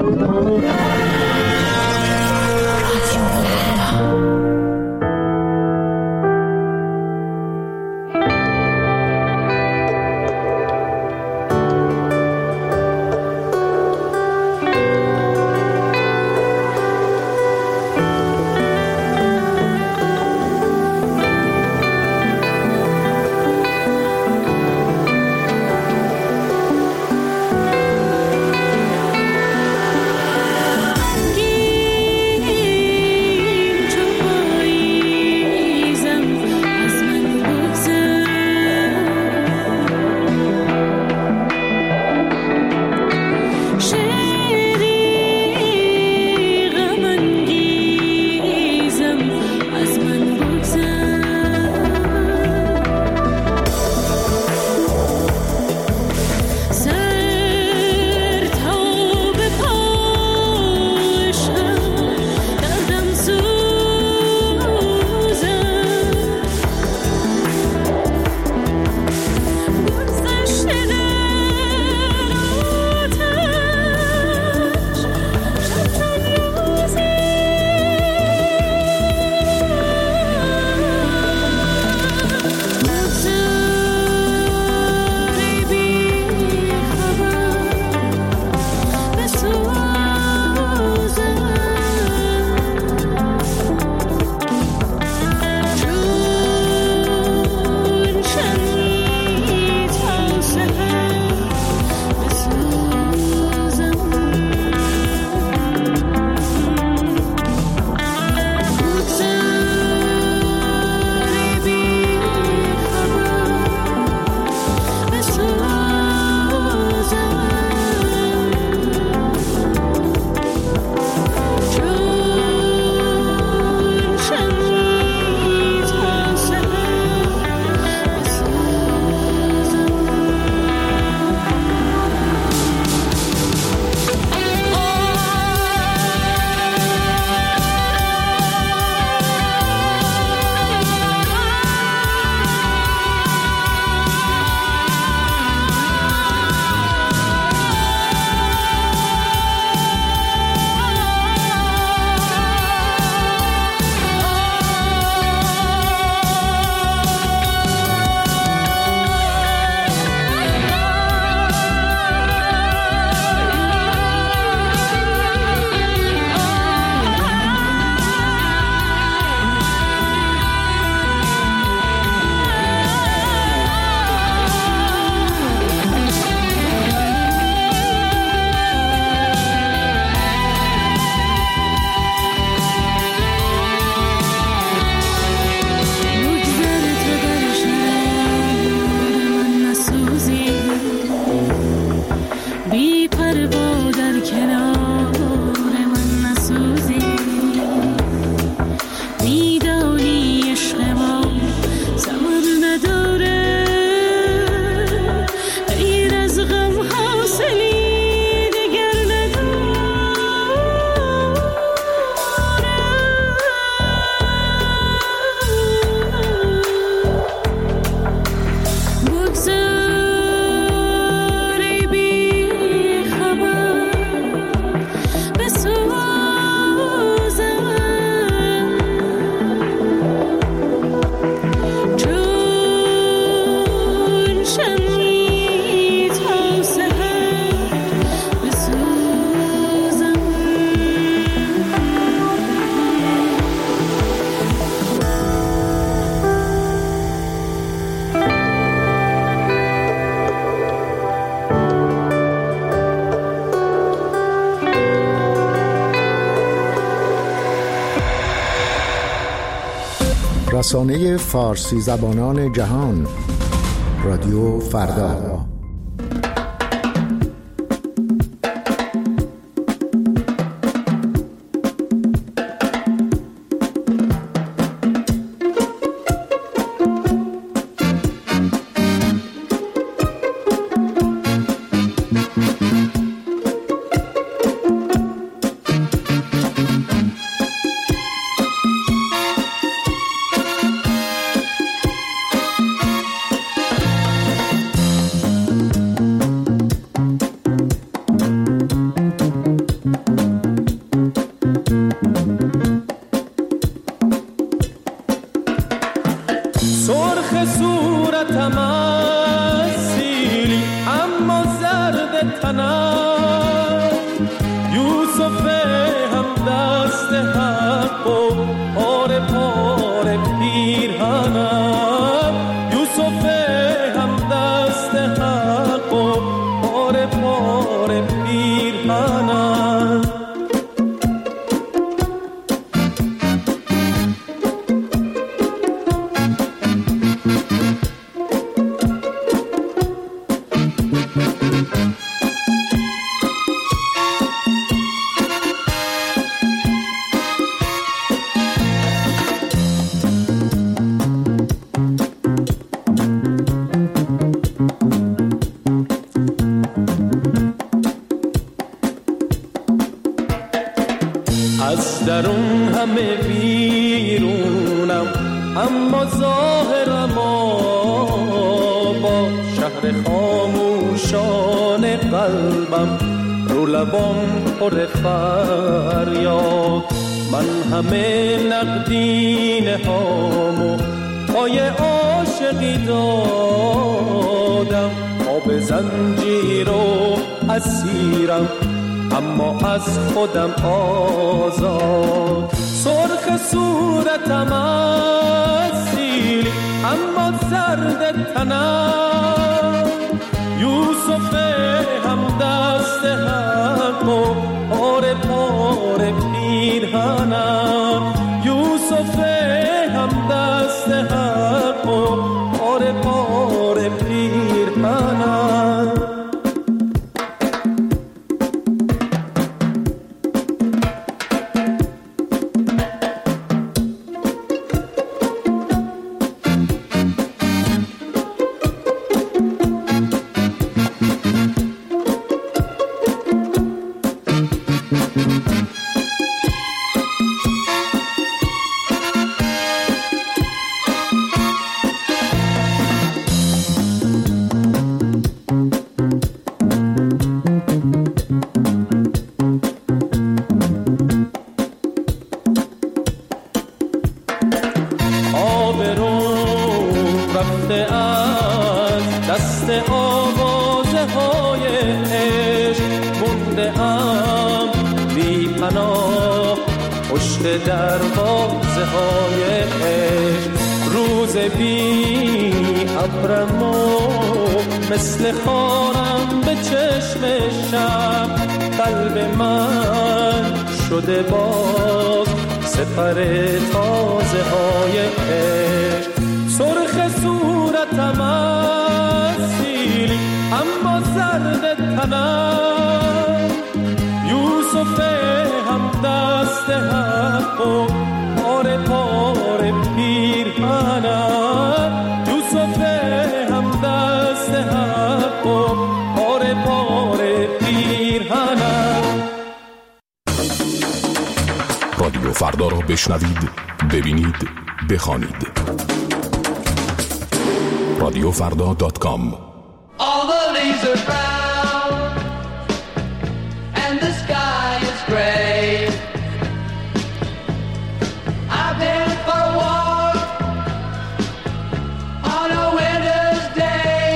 رسانه فارسی زبانان جهان، رادیو فردا. یوسف هم دست حق و پاره پاره پیرهنم، یوسف هم دست حق و پاره پاره پیرهنم. از درون همه بیرونم، اما ظاهرم با شهر خاموشان قلبم، رو لبام پر فریاد. من همه نقدینه هامو پای عاشقی دادم، آب زنجیر و اسیرم اما از خودم آزاد. سرخ صورتم اسیری اما زرد تنم، یوسف هم دست حق و پاره پاره پیرهنم، یوسف هم دست حق و پاره پاره پیرهنم. دروازه های عشق، روز بی ابرم و مثل خارم به چشم شب، قلب من شده باز سپر تازه های عشق. سرخ صورتم اسیری اما زرد تنم، یوسف هم دست حق و پاره پاره پیرهنم، یوسف هم دست حق و پاره پاره پیرهنم. رادیو فردا را بشنوید، ببینید، بخوانید. radiofrda.com. All the leaves are brown and the sky is gray. I've been for a walk on a winter's day.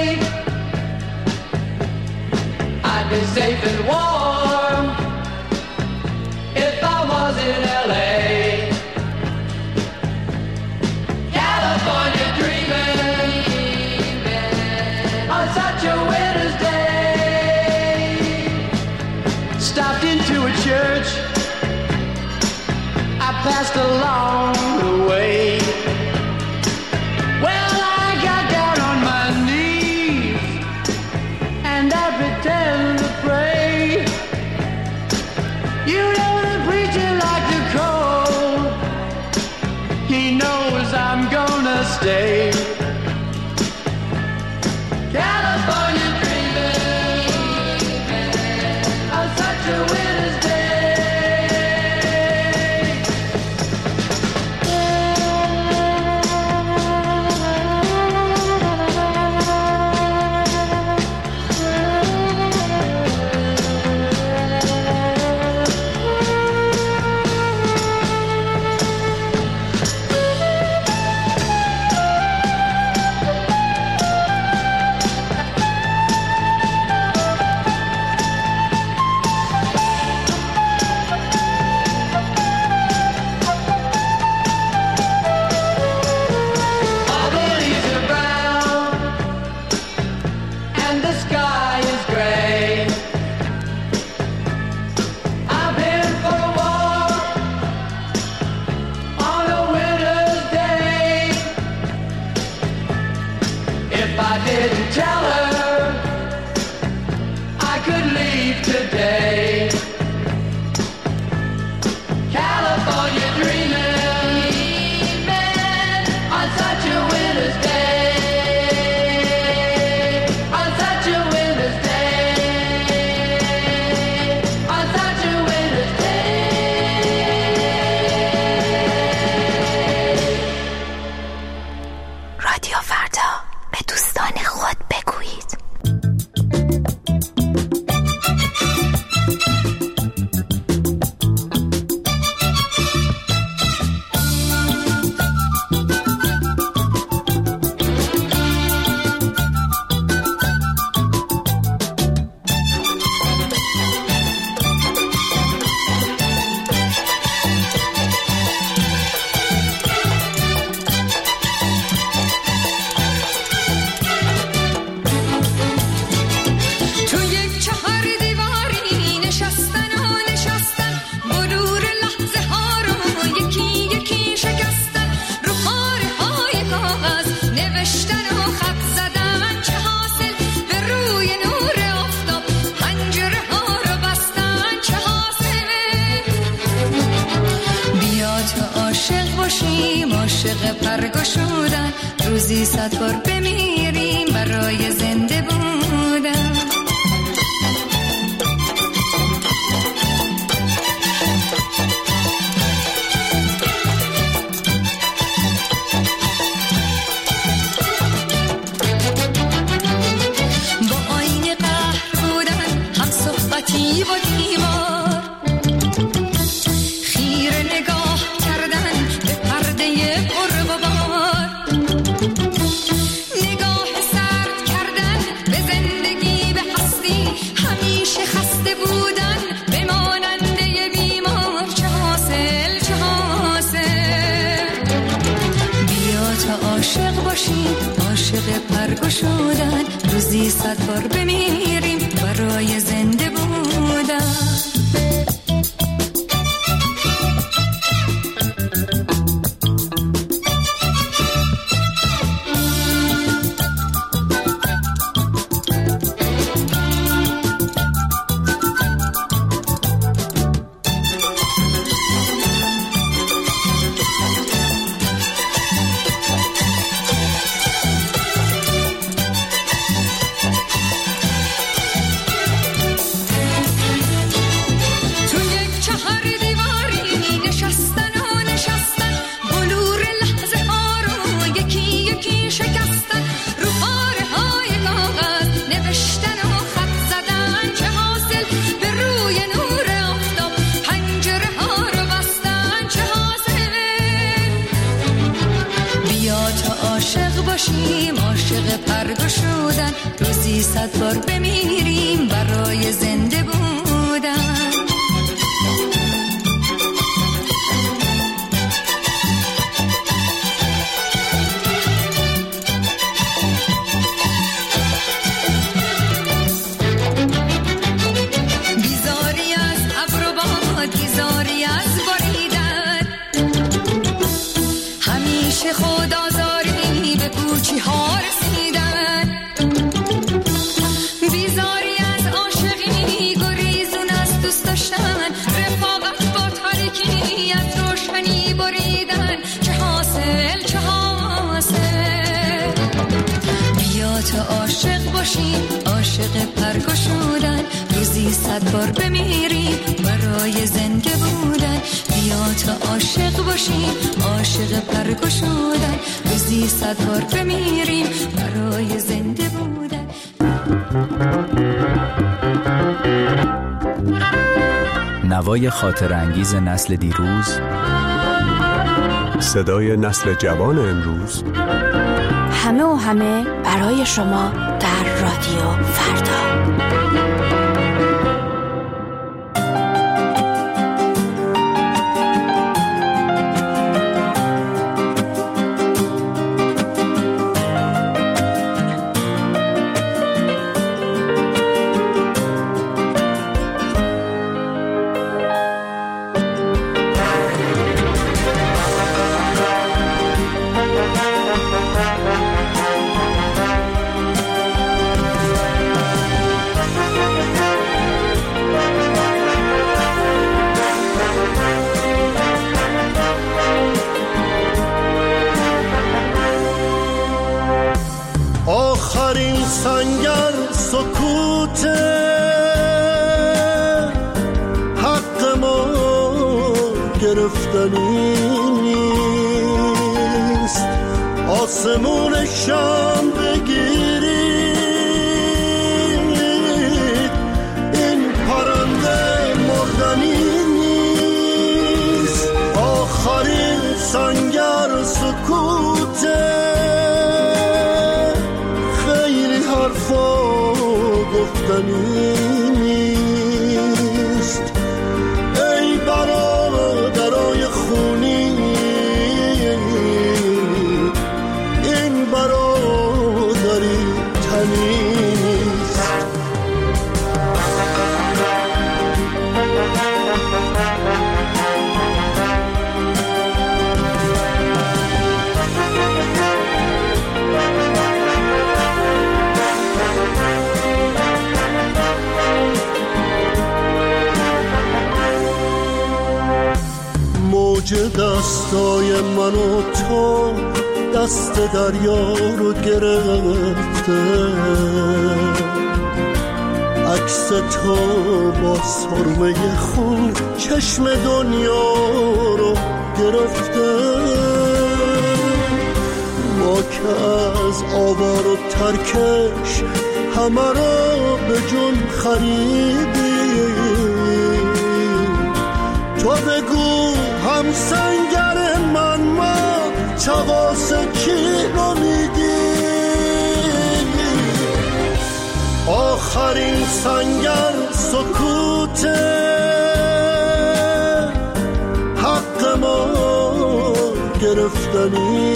I'd be safe and warm if I was in LA. California dreaming on such a winter's day. Stopped into a church I passed along the way. Well, I got down on my knees and I pretend to pray. You know the preacher like to call, he knows I'm gonna stay. California dreaming on such a winter's day. عاشق پرگشودن، روزی 100 بار بمیریم برای زنده بودن. با آینه قهر بودن، هم صحبتی و دیوار، خیره نگاه کردن به پرده پرغبار، نگاه سرد کردن به زندگی، به هستی، همیشه خسته بودن به ماننده بیمار. چه حاصل چه حاصل؟ بیا تا عاشق باشیم، عاشق پرگشودن، روزی 100 بار بمیریم برای زنده بودن. عاشق پرگشودن، روزی 100 بار بمیریم برای زنده بودن. بیزاری از ابر و باد، بیزاری از باریدن، همیشه خود آزاری به کوچی ها رسیدن. بیزاری از عاشقی، گریزون از دوست داشتن، رفاقت با تاریکی، از روشنی بریدن. چه حاصل چه حاصل؟ بیا تا عاشق باشیم، عاشق پرگشودن، روزی 100 بار بمیریم برای زنده بودن. بیا تا عاشق باشیم، عاشق پرگشودن، روزی 100 بار بمیریم برای زنده بودن. نوای خاطر انگیز نسل دیروز، صدای نسل جوان امروز، همه و همه برای شما در رادیو فردا. آخرین سنگر سکوت حق ما گرفتنی نیست، آسمون شام بگیرید این پرنده مردنی نیست. آخرین سنگر سکوت گفتنی نیست. ای برادرای خونی، این برادرای که دستای من و تو دست دریا رو گرفته، عکس تو با سرمه خون چشم دنیا رو گرفته. ما که از آوار و ترکش همه را به جون خریدیم، تو بگو هم سنگر من ما چواس کی رو میدیم؟ آخرین سنگر سکوته، حق ما گرفتنی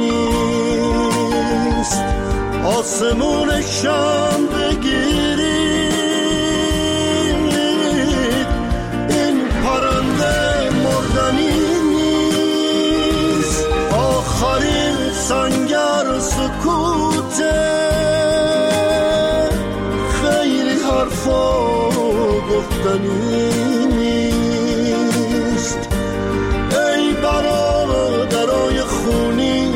نیست. آسمون شام بگیرید، این پرنده مردنی نیست. آخرین سنگر سکوته، خیلی حرفا گفتنی نیست. ای برادرای خونی،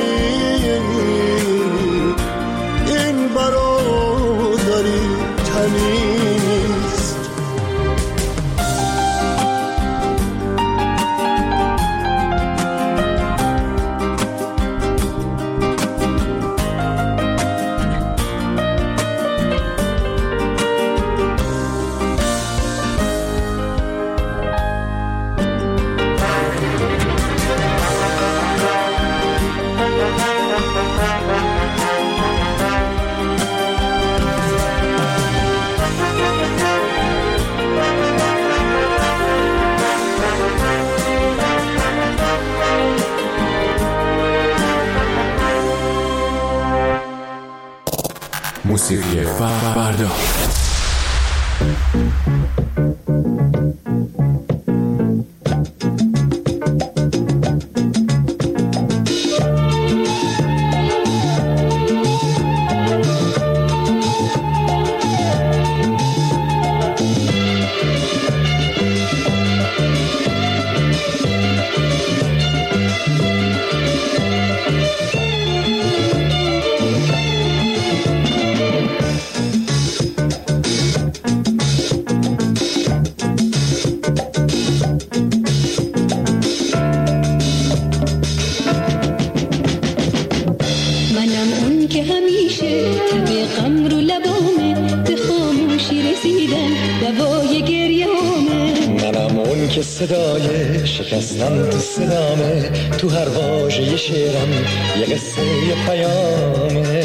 این برادری تنیست. موسیقی فردا. صدای شکستن تو صدامه، تو هر واژه شعرم یه قصه یه پیامه.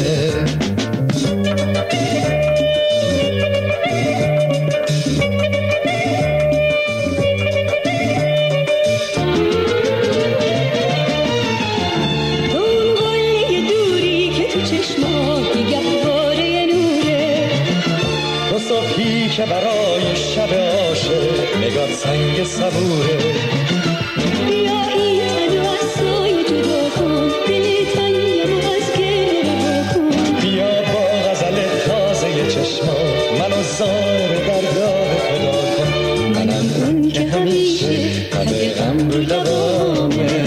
اون گله دوری که تو چشمات گهواره نوره، تو صبحی که برای شب عاشق نگات سنگ صبوره. بیا این تن و از سایه جدا کن، دل تنگم و از گریه رها کن. بیا با غزل تازه چشمات منو زار درگاه خدا کن. منم اون که همیشه همه غم رو لبامه.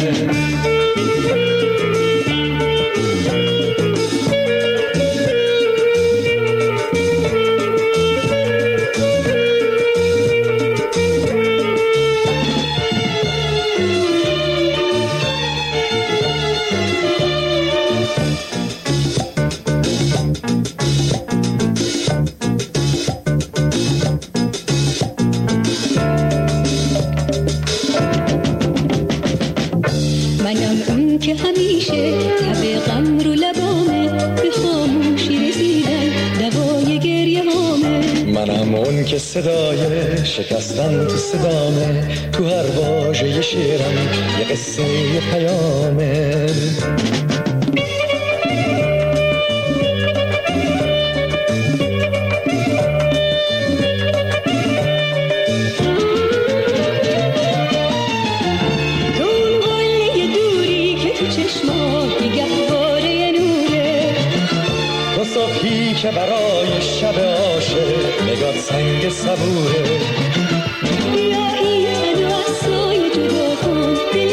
که صدای شکستن تو صدامه، تو هر واژه شعرم یه قصه یه پیامه. اون گله دوری که تو چشمات گهواره نوره، تو صبحی که برای شب عاشق نگات سنگ صبوره. بیا این تن و از سایه جدا کن.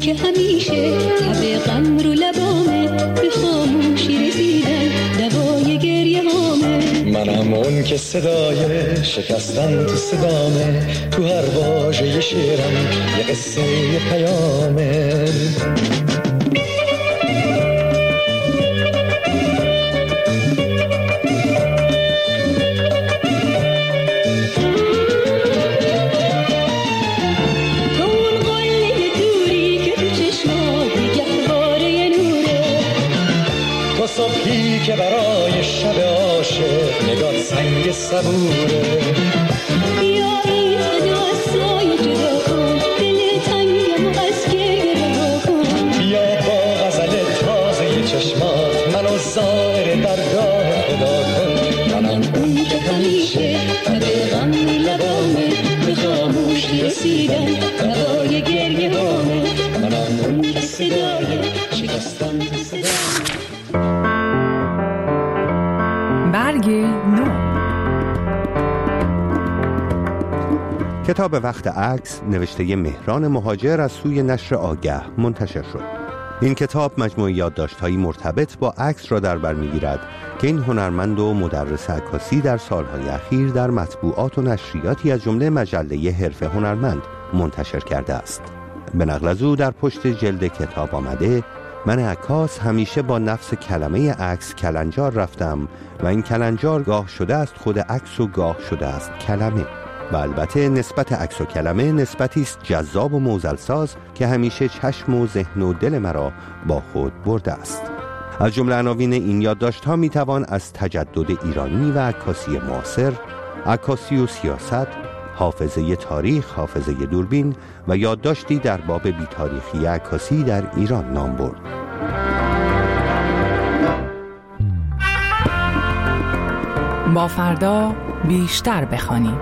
که همیشه تب غم رو لبامه، به خاموشی رسیدن دوای گریه هامه. منم اون که صدای شکستن تو صدامه، تو هر واژه شعرم یه قصه یه پیامه. صبحی که برای شب عاشق نگاه سنگ صبوره. بیا این صدا از سایه جدا کن، دل تنگم و از گریه رها کن. بیا با غزل تازه چشمات منو زائر درگاه خدا کن. منم اون که همیشه تب غم لبامه، به خاموشی رسیدن دوای گریه هامه. منم اون که صدای شکستن تو صدامه. برگ نو. کتاب وقت عکس نوشته مهران مهاجر از سوی نشر آگه منتشر شد. این کتاب مجموعه یادداشت‌های مرتبط با عکس را در بر می‌گیرد که این هنرمند و مدرس عکاسی در سالهای اخیر در مطبوعات و نشریاتی از جمله مجله حرفه هنرمند منتشر کرده است. به نقل از او در پشت جلد کتاب آمده: من عکاس همیشه با نفس کلمه عکس کلنجار رفتم و این کلنجار گاه شده است خود عکس و گاه شده است کلمه. و البته نسبت عکس و کلمه نسبتی است جذاب و معضل‌ساز که همیشه چشم و ذهن و دل مرا با خود برده است. از جمله عناوین این یادداشت‌ها میتوان از تجدد ایرانی و عکاسی معاصر، عکاسی و سیاست، حافظه تاریخ، حافظه دوربین و یادداشتی در باب بی‌تاریخی عکاسی در ایران نام برد. با فردا بیشتر بخوانیم.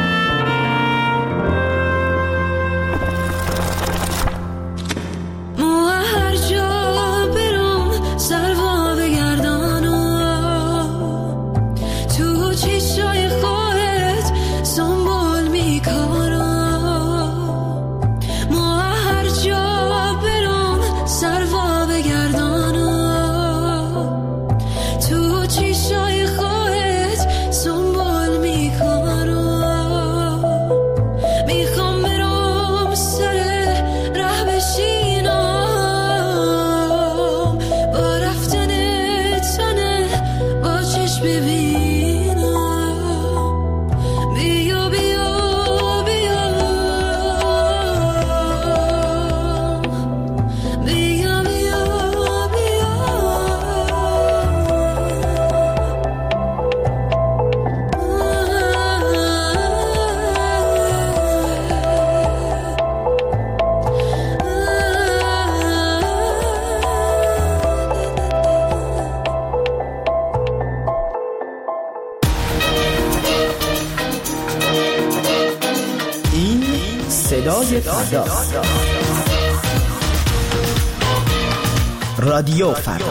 صدای فردا، رادیو فردا.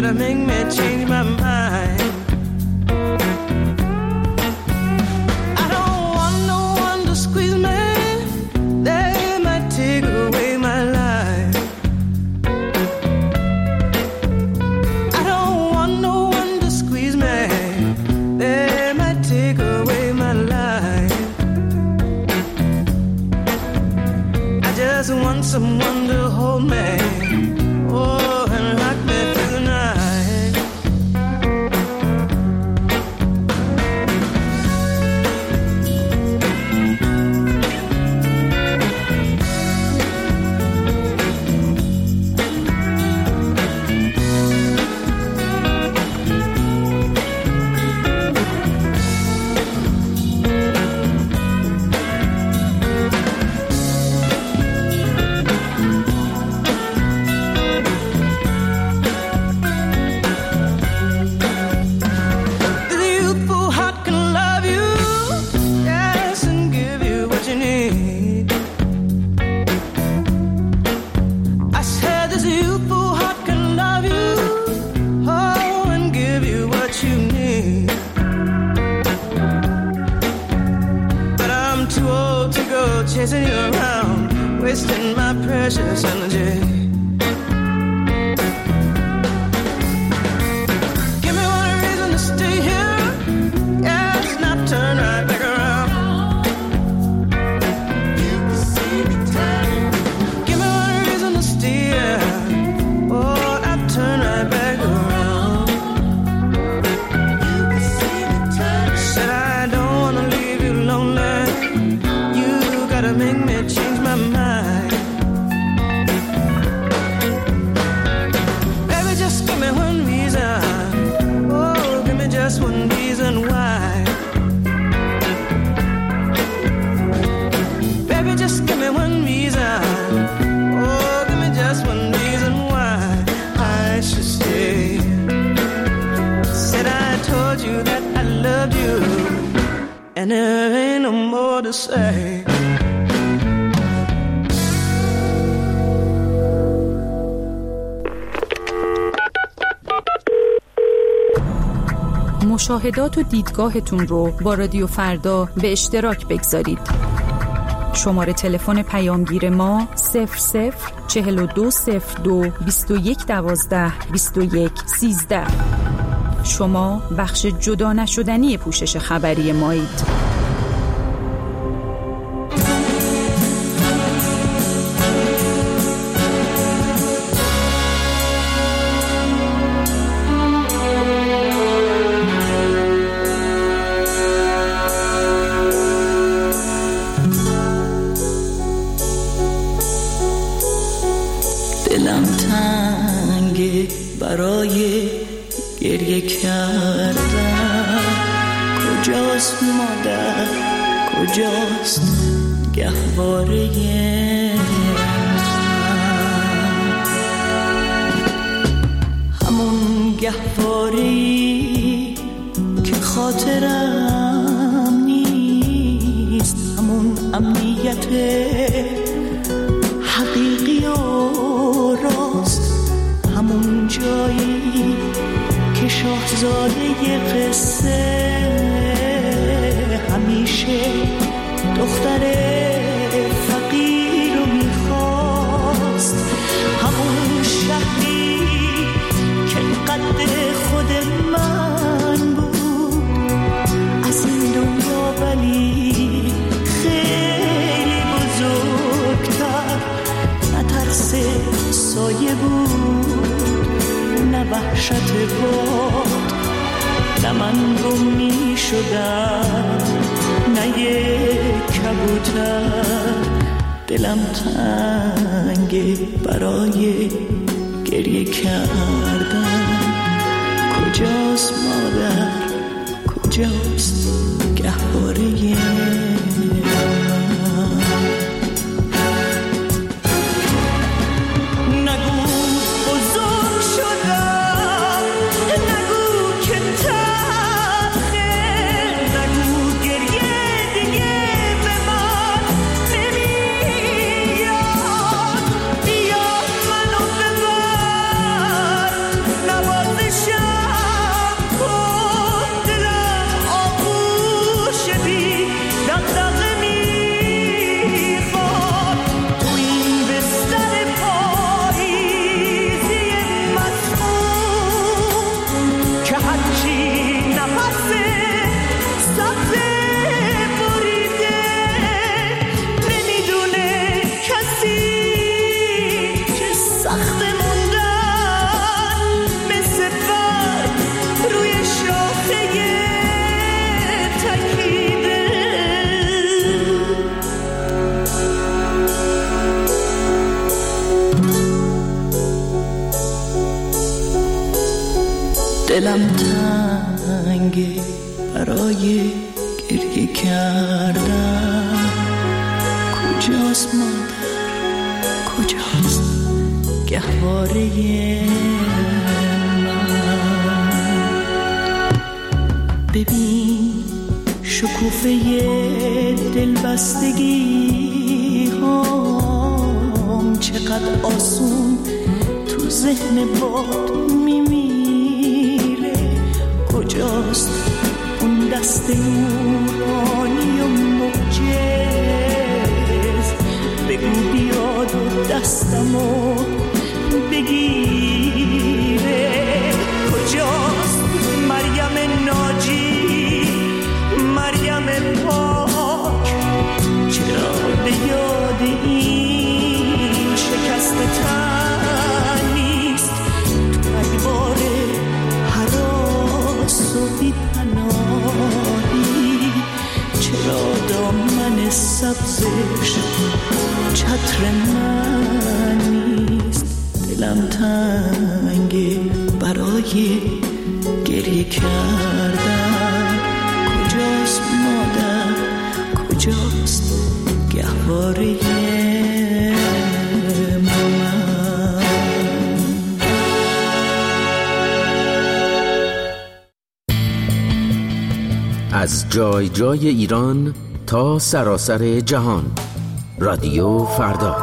gotta make me change my mind. I don't want no one to squeeze me. They might take away my life. I don't want no one to squeeze me. They might take away my life. I just want someone to hold me. Oh, and rock me through the night. Chasing you around, wasting my precious energy. Give me one reason to stay here. Yes, not turn right back around. You can see me turning. Give me one reason to stay here. Oh, not turn right back around. You can see me turning. Said I don't wanna leave you lonely. Gotta make me change my mind. Baby, just give me one reason. Oh, give me just one reason why. Baby, just give me one reason. Oh, give me just one reason why I should stay. Said I told you that I loved you, and there ain't no more to say. مشاهدات و دیدگاهتون رو با رادیو فردا به اشتراک بگذارید. شماره تلفن پیامگیر ما 004202 2112 2113. شما بخش جدا نشدنی پوشش خبری مایید. دلم تنگه برای گریه کردن. کجاست مادر، کجاست گهواره همون گهواره‌ای که خاطرم نیست، همون امنیت حقیقی و راست، همون جایی که شاهزاده قصه همیشه دختر فقیر رو میخواست، همون شهری که قد خود من بود از این دنیا، ولی خیلی بزرگتر، نه ترس سایه بود نه وحشت باد، نه من گم می شدم نه یک کبوتر. دلم تنگه برای گریه کردن. کجاست مادر، کجاست گهواره نباز دلم تنگه برای گریه کردن. کجاست مادر، کجاست گهواره من؟ ببین شکوفه دلبستگی هم چقدر آسون تو ذهن باد میمیره. کجاست اون دست نورانی و معجز؟ بگو بیاد و دستمو بگیره. کجاست مریم ناجی، مریم پاک؟ چرا به یاد این شکست تن نیست؟ تو ادوار هراس و بی پناهی چرا دامن سبزش چتر من نیست؟ دلم تنگه برای گریه کردن. کجاست مادر، کجاست گهواره من؟ از جای جای ایران تا سراسر جهان، رادیو فردا.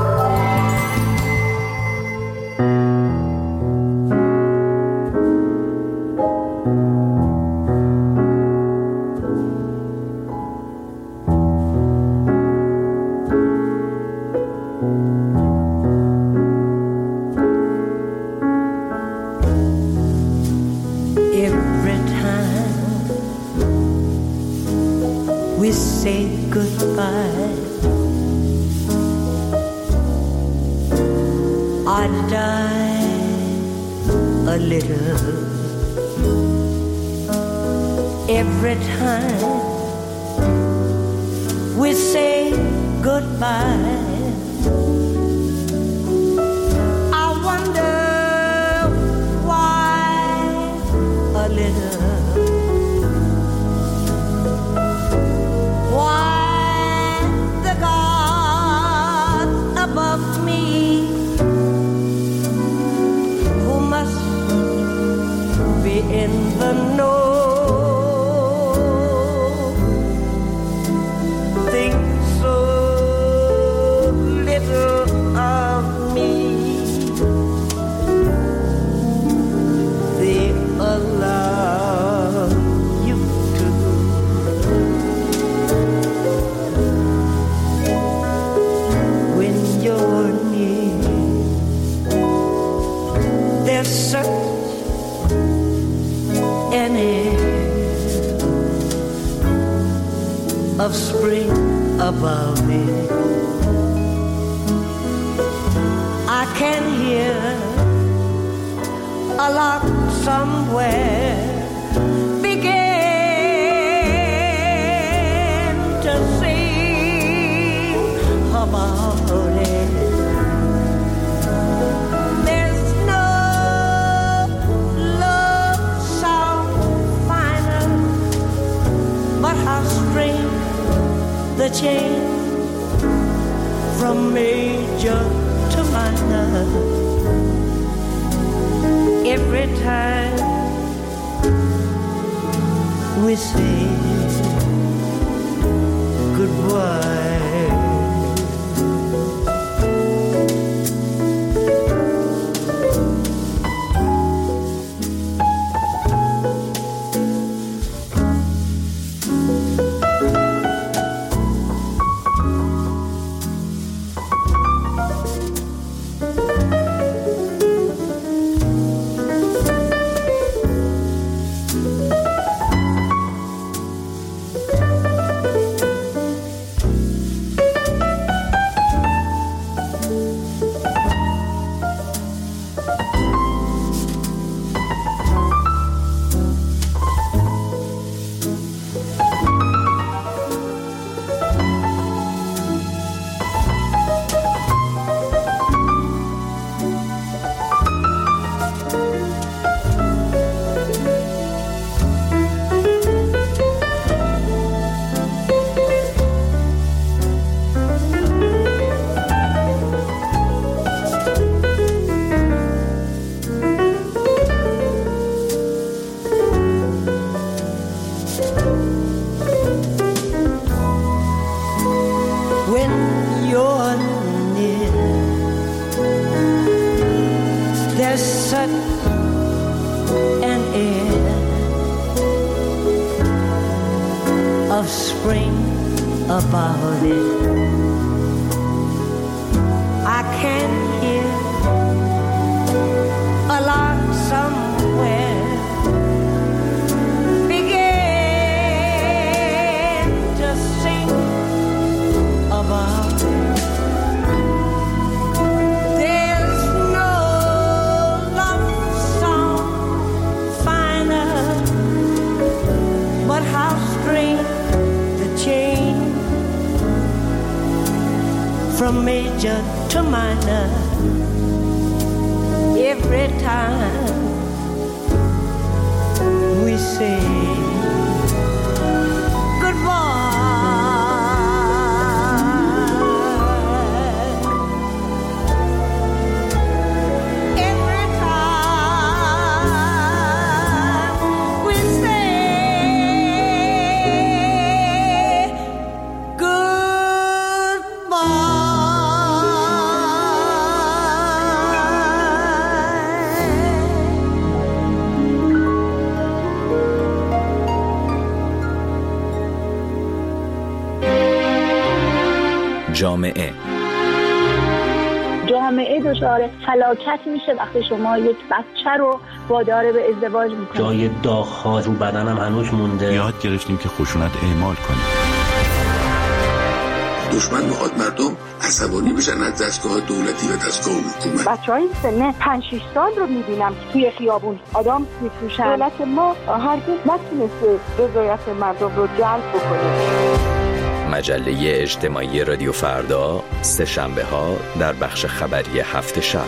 Every time we say goodbye, I wonder why a little, why the gods above me, who must be in the know, of spring above me. I can hear a lark somewhere begin to sing about it. There's no love sound finer, but how strange the change from major to minor. Every time we say goodbye, and air of spring about it. I can hear a lark somewhere begin to sing about it. There's no love song finer, but how strange the change from major to minor every time we say جامعه دچار فلاکت میشه وقتی شما یک بچه رو وادار به ازدواج میکنید. جای داغ‌ها رو بدنم هنوز مونده. یاد گرفتیم که خشونت اعمال کنیم. دشمن میخواد مردم عصبانی بشن از دستگاه دولتی و دستگاه حکومت. بچه‌های سن 5-6 سال رو میبینم توی خیابون آدم میفروشن. دولت ما هرگز نتونسته رضایت مردم رو جلب بکنه. مجله اجتماعی رادیو فردا، سه شنبه ها در بخش خبری هفت شب.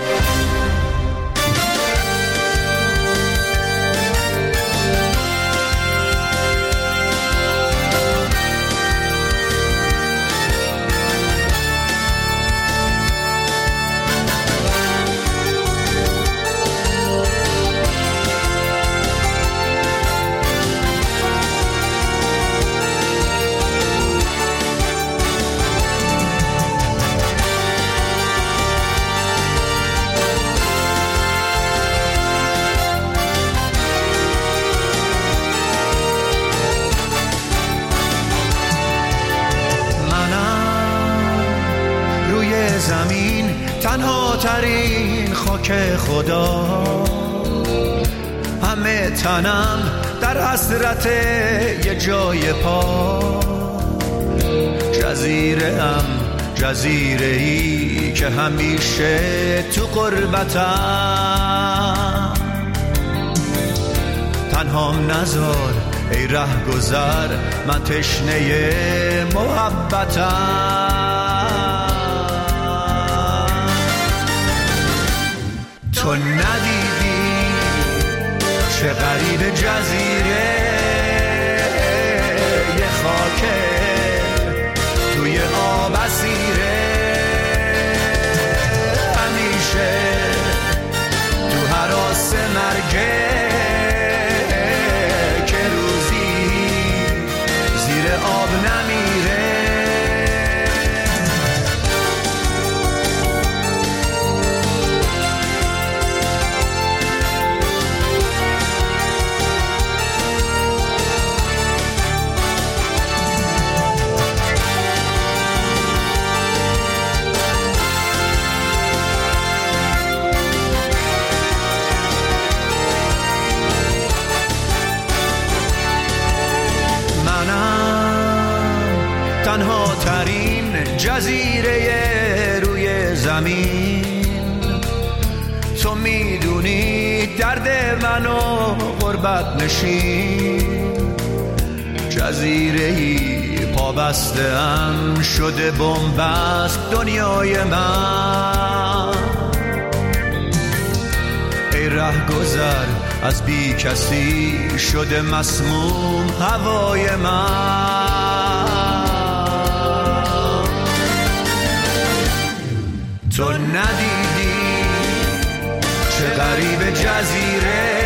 تنها ترین خاک خدا، همه تنم در حسرت یه جای پا. جزیره ای که همیشه تو غربتم. تنهام نذار ای ره گذر، من تشنه محبتم. تو ندیدی چه غریب جزیره، یه خاکه توی آب اسیره. همیشه تو هراس مرگه که روزی زیر آب نمیره. تنها ترین جزیره روی زمین. تو میدونی درد منو غربت نشین. جزیره‌ای پابسته ام شده بنبست دنیای من. ای ره گذر از بی کسی شده مسموم هوای من. تو ندیدی چه غریب جزیره،